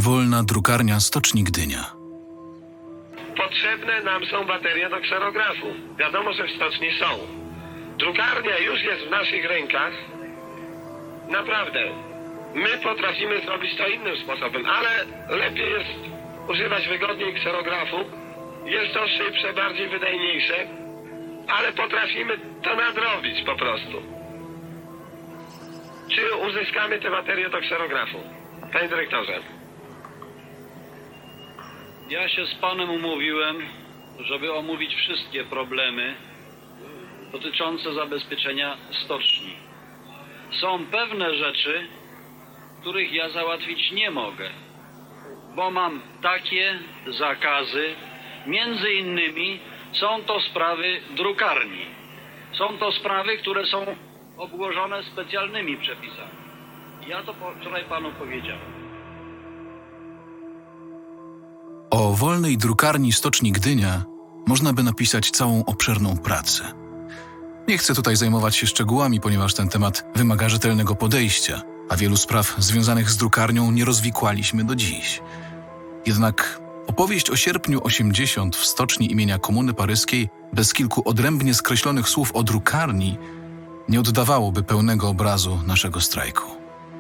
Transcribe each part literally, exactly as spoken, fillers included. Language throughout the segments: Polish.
Wolna drukarnia Stoczni Gdynia. Potrzebne nam są baterie do kserografu. Wiadomo, że w stoczni są. Drukarnia już jest w naszych rękach. Naprawdę. My potrafimy zrobić to innym sposobem, ale lepiej jest używać wygodniej kserografu. Jest to szybsze, bardziej wydajniejsze, ale potrafimy to nadrobić po prostu. Czy uzyskamy te baterie do kserografu? Panie dyrektorze. Ja się z panem umówiłem, żeby omówić wszystkie problemy dotyczące zabezpieczenia stoczni. Są pewne rzeczy, których ja załatwić nie mogę, bo mam takie zakazy. Między innymi są to sprawy drukarni. Są to sprawy, które są obłożone specjalnymi przepisami. Ja to wczoraj panu powiedziałem. O wolnej drukarni Stoczni Gdynia można by napisać całą obszerną pracę. Nie chcę tutaj zajmować się szczegółami, ponieważ ten temat wymaga rzetelnego podejścia, a wielu spraw związanych z drukarnią nie rozwikłaliśmy do dziś. Jednak opowieść o sierpniu osiemdziesiątym w stoczni imienia Komuny Paryskiej bez kilku odrębnie skreślonych słów o drukarni nie oddawałoby pełnego obrazu naszego strajku.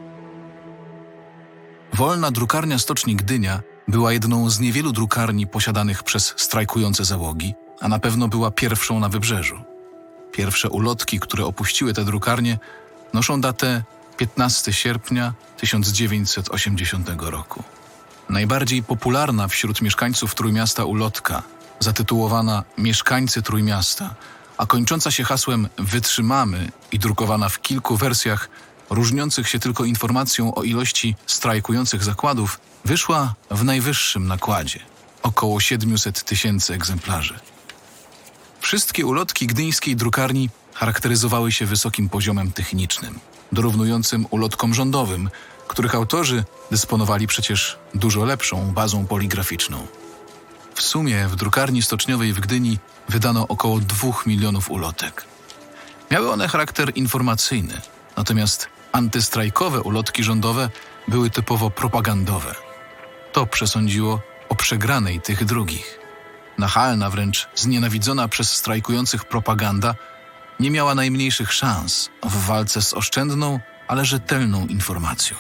Wolna drukarnia Stoczni Gdynia była jedną z niewielu drukarni posiadanych przez strajkujące załogi, a na pewno była pierwszą na Wybrzeżu. Pierwsze ulotki, które opuściły tę drukarnię, noszą datę piętnastego sierpnia tysiąc dziewięćset osiemdziesiątego roku. Najbardziej popularna wśród mieszkańców Trójmiasta ulotka, zatytułowana Mieszkańcy Trójmiasta, a kończąca się hasłem Wytrzymamy i drukowana w kilku wersjach, różniących się tylko informacją o ilości strajkujących zakładów, wyszła w najwyższym nakładzie – około siedemset tysięcy egzemplarzy. Wszystkie ulotki gdyńskiej drukarni charakteryzowały się wysokim poziomem technicznym, dorównującym ulotkom rządowym, których autorzy dysponowali przecież dużo lepszą bazą poligraficzną. W sumie w drukarni stoczniowej w Gdyni wydano około dwóch milionów ulotek. Miały one charakter informacyjny, natomiast antystrajkowe ulotki rządowe były typowo propagandowe. To przesądziło o przegranej tych drugich. Nachalna, wręcz znienawidzona przez strajkujących propaganda nie miała najmniejszych szans w walce z oszczędną, ale rzetelną informacją.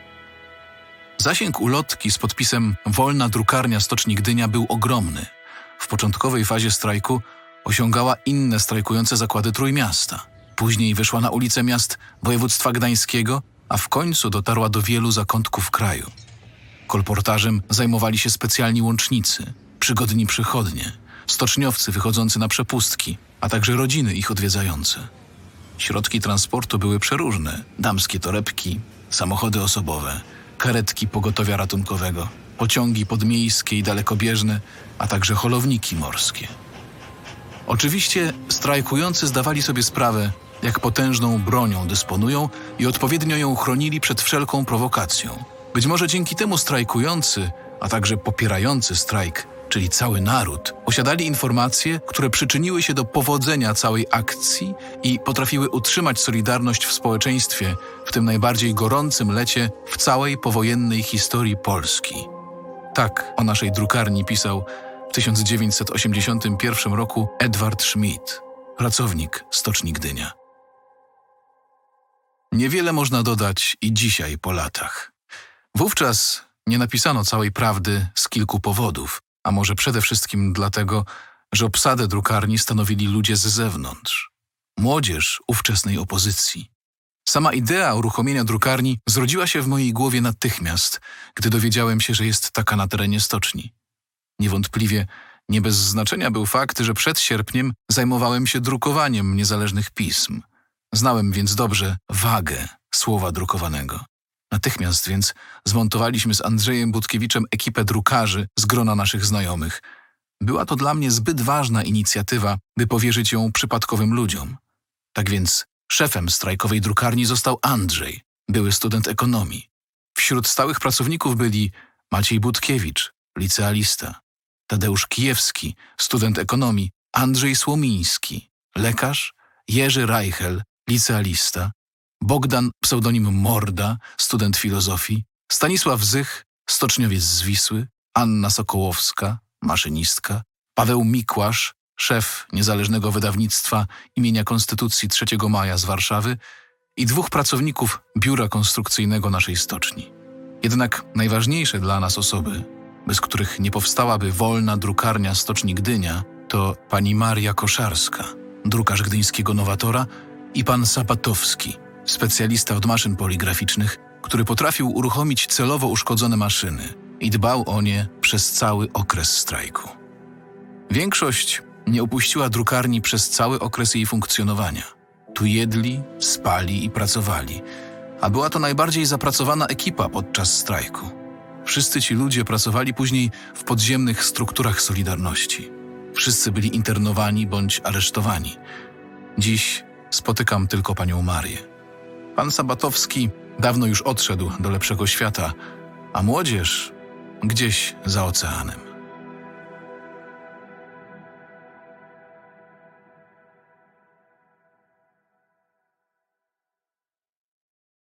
Zasięg ulotki z podpisem Wolna drukarnia Stoczni Gdynia był ogromny. W początkowej fazie strajku osiągała inne strajkujące zakłady Trójmiasta. Później wyszła na ulice miast województwa gdańskiego, a w końcu dotarła do wielu zakątków kraju. Kolportażem zajmowali się specjalni łącznicy, przygodni przychodnie, stoczniowcy wychodzący na przepustki, a także rodziny ich odwiedzające. Środki transportu były przeróżne: damskie torebki, samochody osobowe, karetki pogotowia ratunkowego, pociągi podmiejskie i dalekobieżne, a także holowniki morskie. Oczywiście strajkujący zdawali sobie sprawę, jak potężną bronią dysponują i odpowiednio ją chronili przed wszelką prowokacją. Być może dzięki temu strajkujący, a także popierający strajk, czyli cały naród, posiadali informacje, które przyczyniły się do powodzenia całej akcji i potrafiły utrzymać solidarność w społeczeństwie w tym najbardziej gorącym lecie w całej powojennej historii Polski. Tak o naszej drukarni pisał w tysiąc dziewięćset osiemdziesiątym pierwszym roku Edward Schmidt, pracownik Stoczni Gdynia. Niewiele można dodać i dzisiaj po latach. Wówczas nie napisano całej prawdy z kilku powodów, a może przede wszystkim dlatego, że obsadę drukarni stanowili ludzie z zewnątrz. Młodzież ówczesnej opozycji. Sama idea uruchomienia drukarni zrodziła się w mojej głowie natychmiast, gdy dowiedziałem się, że jest taka na terenie stoczni. Niewątpliwie nie bez znaczenia był fakt, że przed sierpniem zajmowałem się drukowaniem niezależnych pism. Znałem więc dobrze wagę słowa drukowanego. Natychmiast więc zmontowaliśmy z Andrzejem Budkiewiczem ekipę drukarzy z grona naszych znajomych. Była to dla mnie zbyt ważna inicjatywa, by powierzyć ją przypadkowym ludziom. Tak więc szefem strajkowej drukarni został Andrzej, były student ekonomii. Wśród stałych pracowników byli Maciej Budkiewicz, licealista, Tadeusz Kijewski, student ekonomii, Andrzej Słomiński, lekarz, Jerzy Reichel, licealista, Bogdan pseudonim Morda, student filozofii, Stanisław Zych, stoczniowiec z Wisły, Anna Sokołowska, maszynistka, Paweł Mikłasz, szef niezależnego wydawnictwa imienia Konstytucji trzeciego maja z Warszawy i dwóch pracowników biura konstrukcyjnego naszej stoczni. Jednak najważniejsze dla nas osoby, bez których nie powstałaby wolna drukarnia Stoczni Gdynia, to pani Maria Koszarska, drukarz gdyńskiego Nowatora, i pan Sapatowski, specjalista od maszyn poligraficznych, który potrafił uruchomić celowo uszkodzone maszyny i dbał o nie przez cały okres strajku. Większość nie opuściła drukarni przez cały okres jej funkcjonowania. Tu jedli, spali i pracowali, a była to najbardziej zapracowana ekipa podczas strajku. Wszyscy ci ludzie pracowali później w podziemnych strukturach Solidarności. Wszyscy byli internowani bądź aresztowani. Dziś spotykam tylko panią Marię. Pan Sabatowski dawno już odszedł do lepszego świata, a młodzież gdzieś za oceanem.